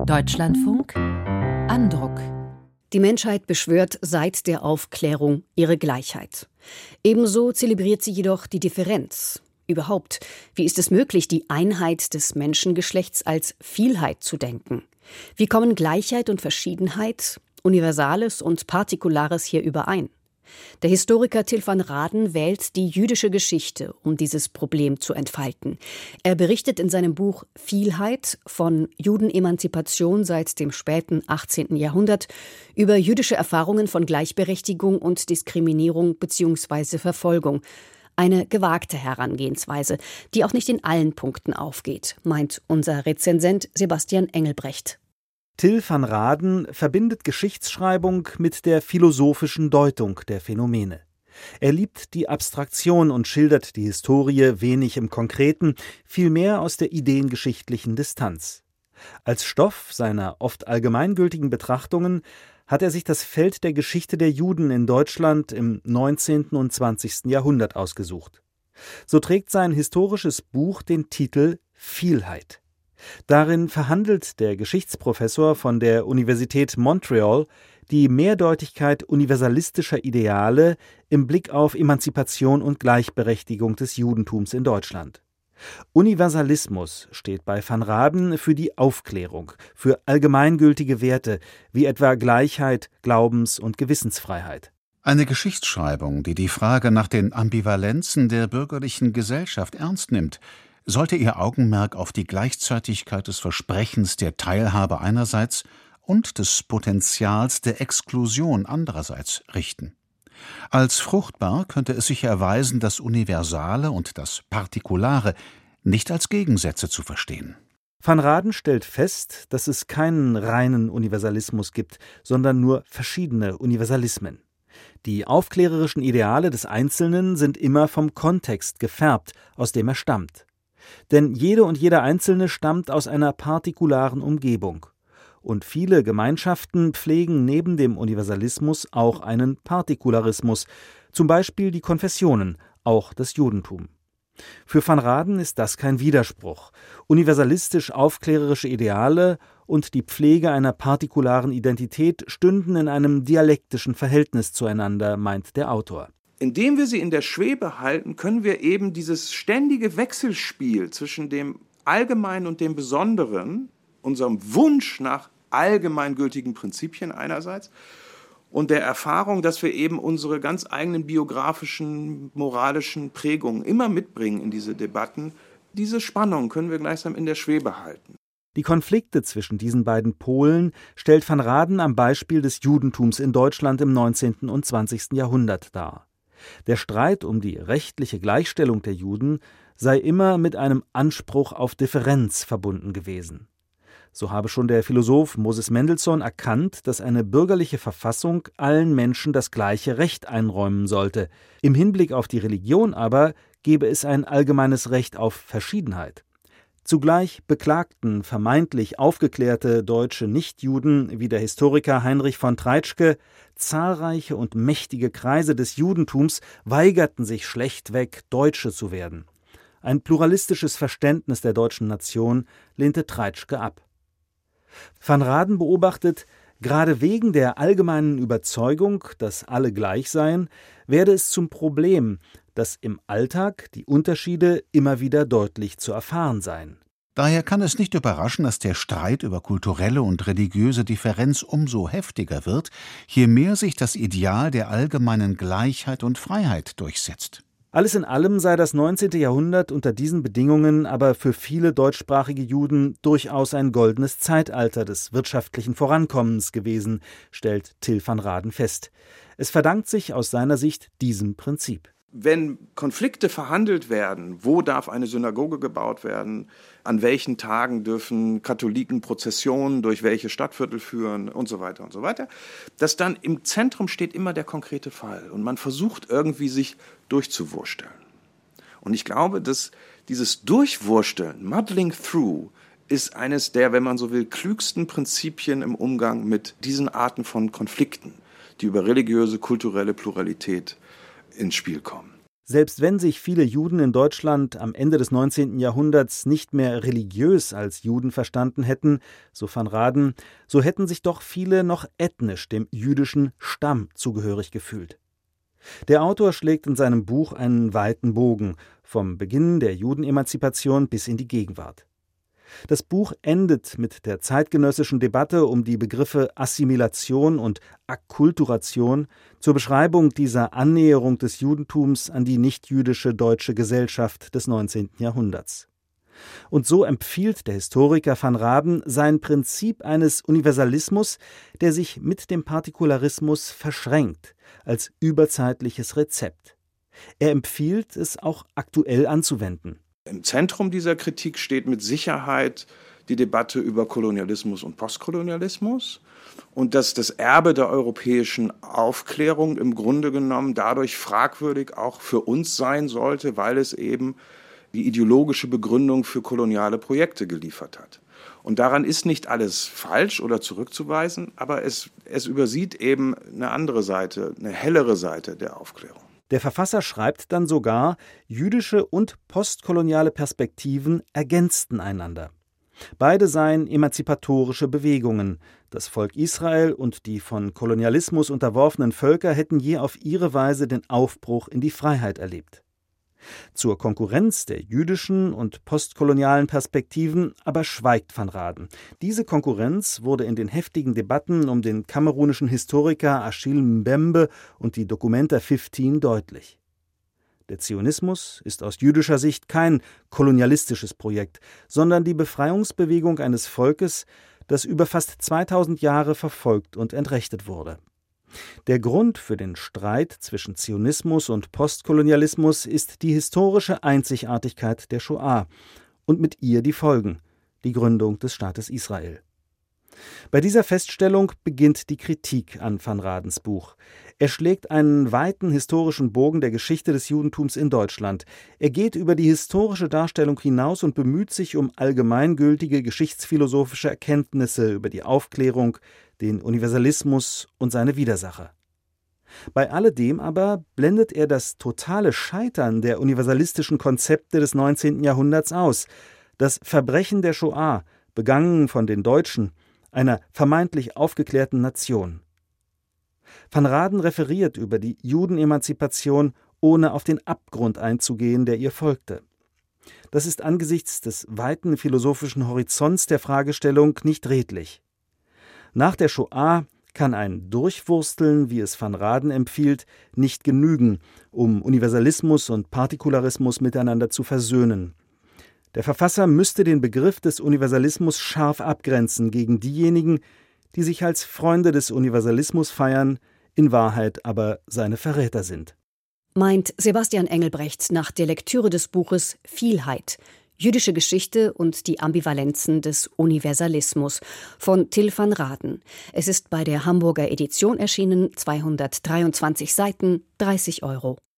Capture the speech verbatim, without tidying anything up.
Deutschlandfunk Andruck. Die Menschheit beschwört seit der Aufklärung ihre Gleichheit. Ebenso zelebriert sie jedoch die Differenz. Überhaupt, wie ist es möglich, die Einheit des Menschengeschlechts als Vielheit zu denken? Wie kommen Gleichheit und Verschiedenheit, Universales und Partikulares hier überein? Der Historiker Til van Raden wählt die jüdische Geschichte, um dieses Problem zu entfalten. Er berichtet in seinem Buch Vielheit von Judenemanzipation seit dem späten achtzehnten Jahrhundert über jüdische Erfahrungen von Gleichberechtigung und Diskriminierung bzw. Verfolgung. Eine gewagte Herangehensweise, die auch nicht in allen Punkten aufgeht, meint unser Rezensent Sebastian Engelbrecht. Til van Raden verbindet Geschichtsschreibung mit der philosophischen Deutung der Phänomene. Er liebt die Abstraktion und schildert die Historie wenig im Konkreten, vielmehr aus der ideengeschichtlichen Distanz. Als Stoff seiner oft allgemeingültigen Betrachtungen hat er sich das Feld der Geschichte der Juden in Deutschland im neunzehnten und zwanzigsten Jahrhundert ausgesucht. So trägt sein historisches Buch den Titel Vielheit. Darin verhandelt der Geschichtsprofessor von der Universität Montreal die Mehrdeutigkeit universalistischer Ideale im Blick auf Emanzipation und Gleichberechtigung des Judentums in Deutschland. Universalismus steht bei van Raden für die Aufklärung, für allgemeingültige Werte wie etwa Gleichheit, Glaubens- und Gewissensfreiheit. Eine Geschichtsschreibung, die die Frage nach den Ambivalenzen der bürgerlichen Gesellschaft ernst nimmt, sollte ihr Augenmerk auf die Gleichzeitigkeit des Versprechens der Teilhabe einerseits und des Potenzials der Exklusion andererseits richten. Als fruchtbar könnte es sich erweisen, das Universale und das Partikulare nicht als Gegensätze zu verstehen. Van Raden stellt fest, dass es keinen reinen Universalismus gibt, sondern nur verschiedene Universalismen. Die aufklärerischen Ideale des Einzelnen sind immer vom Kontext gefärbt, aus dem er stammt. Denn jede und jeder Einzelne stammt aus einer partikularen Umgebung. Und viele Gemeinschaften pflegen neben dem Universalismus auch einen Partikularismus, zum Beispiel die Konfessionen, auch das Judentum. Für van Raden ist das kein Widerspruch. Universalistisch-aufklärerische Ideale und die Pflege einer partikularen Identität stünden in einem dialektischen Verhältnis zueinander, meint der Autor. Indem wir sie in der Schwebe halten, können wir eben dieses ständige Wechselspiel zwischen dem Allgemeinen und dem Besonderen, unserem Wunsch nach allgemeingültigen Prinzipien einerseits und der Erfahrung, dass wir eben unsere ganz eigenen biografischen, moralischen Prägungen immer mitbringen in diese Debatten, diese Spannung können wir gleichsam in der Schwebe halten. Die Konflikte zwischen diesen beiden Polen stellt van Raden am Beispiel des Judentums in Deutschland im neunzehnten und zwanzigsten Jahrhundert dar. Der Streit um die rechtliche Gleichstellung der Juden sei immer mit einem Anspruch auf Differenz verbunden gewesen. So habe schon der Philosoph Moses Mendelssohn erkannt, dass eine bürgerliche Verfassung allen Menschen das gleiche Recht einräumen sollte. Im Hinblick auf die Religion aber gebe es ein allgemeines Recht auf Verschiedenheit. Zugleich beklagten vermeintlich aufgeklärte deutsche Nichtjuden wie der Historiker Heinrich von Treitschke, zahlreiche und mächtige Kreise des Judentums weigerten sich schlechtweg, Deutsche zu werden. Ein pluralistisches Verständnis der deutschen Nation lehnte Treitschke ab. Van Raden beobachtet, gerade wegen der allgemeinen Überzeugung, dass alle gleich seien, werde es zum Problem, dass im Alltag die Unterschiede immer wieder deutlich zu erfahren seien. Daher kann es nicht überraschen, dass der Streit über kulturelle und religiöse Differenz umso heftiger wird, je mehr sich das Ideal der allgemeinen Gleichheit und Freiheit durchsetzt. Alles in allem sei das neunzehnte Jahrhundert unter diesen Bedingungen aber für viele deutschsprachige Juden durchaus ein goldenes Zeitalter des wirtschaftlichen Vorankommens gewesen, stellt Til van Raden fest. Es verdankt sich aus seiner Sicht diesem Prinzip. Wenn Konflikte verhandelt werden, wo darf eine Synagoge gebaut werden, an welchen Tagen dürfen Katholiken Prozessionen durch welche Stadtviertel führen und so weiter und so weiter, dass dann im Zentrum steht immer der konkrete Fall und man versucht irgendwie sich durchzuwursteln. Und ich glaube, dass dieses Durchwursteln, muddling through, ist eines der, wenn man so will, klügsten Prinzipien im Umgang mit diesen Arten von Konflikten, die über religiöse, kulturelle Pluralität ins Spiel kommen. Selbst wenn sich viele Juden in Deutschland am Ende des neunzehnten Jahrhunderts nicht mehr religiös als Juden verstanden hätten, so van Raden, so hätten sich doch viele noch ethnisch dem jüdischen Stamm zugehörig gefühlt. Der Autor schlägt in seinem Buch einen weiten Bogen, vom Beginn der Judenemanzipation bis in die Gegenwart. Das Buch endet mit der zeitgenössischen Debatte um die Begriffe Assimilation und Akkulturation zur Beschreibung dieser Annäherung des Judentums an die nichtjüdische deutsche Gesellschaft des neunzehnten Jahrhunderts. Und so empfiehlt der Historiker van Raden sein Prinzip eines Universalismus, der sich mit dem Partikularismus verschränkt, als überzeitliches Rezept. Er empfiehlt, es auch aktuell anzuwenden. Im Zentrum dieser Kritik steht mit Sicherheit die Debatte über Kolonialismus und Postkolonialismus und dass das Erbe der europäischen Aufklärung im Grunde genommen dadurch fragwürdig auch für uns sein sollte, weil es eben die ideologische Begründung für koloniale Projekte geliefert hat. Und daran ist nicht alles falsch oder zurückzuweisen, aber es, es übersieht eben eine andere Seite, eine hellere Seite der Aufklärung. Der Verfasser schreibt dann sogar, jüdische und postkoloniale Perspektiven ergänzten einander. Beide seien emanzipatorische Bewegungen. Das Volk Israel und die von Kolonialismus unterworfenen Völker hätten je auf ihre Weise den Aufbruch in die Freiheit erlebt. Zur Konkurrenz der jüdischen und postkolonialen Perspektiven aber schweigt van Raden. Diese Konkurrenz wurde in den heftigen Debatten um den kamerunischen Historiker Achille Mbembe und die Documenta fünfzehn deutlich. Der Zionismus ist aus jüdischer Sicht kein kolonialistisches Projekt, sondern die Befreiungsbewegung eines Volkes, das über fast zweitausend Jahre verfolgt und entrechtet wurde. Der Grund für den Streit zwischen Zionismus und Postkolonialismus ist die historische Einzigartigkeit der Shoah und mit ihr die Folgen, die Gründung des Staates Israel. Bei dieser Feststellung beginnt die Kritik an van Radens Buch. Er schlägt einen weiten historischen Bogen der Geschichte des Judentums in Deutschland. Er geht über die historische Darstellung hinaus und bemüht sich um allgemeingültige geschichtsphilosophische Erkenntnisse über die Aufklärung, den Universalismus und seine Widersacher. Bei alledem aber blendet er das totale Scheitern der universalistischen Konzepte des neunzehnten Jahrhunderts aus. Das Verbrechen der Shoah, begangen von den Deutschen, einer vermeintlich aufgeklärten Nation. Van Raden referiert über die Judenemanzipation, ohne auf den Abgrund einzugehen, der ihr folgte. Das ist angesichts des weiten philosophischen Horizonts der Fragestellung nicht redlich. Nach der Shoah kann ein Durchwursteln, wie es van Raden empfiehlt, nicht genügen, um Universalismus und Partikularismus miteinander zu versöhnen. Der Verfasser müsste den Begriff des Universalismus scharf abgrenzen gegen diejenigen, die sich als Freunde des Universalismus feiern, in Wahrheit aber seine Verräter sind. Meint Sebastian Engelbrecht nach der Lektüre des Buches Vielheit, jüdische Geschichte und die Ambivalenzen des Universalismus von Till van Raden. Es ist bei der Hamburger Edition erschienen, zweihundertdreiundzwanzig Seiten, dreißig Euro.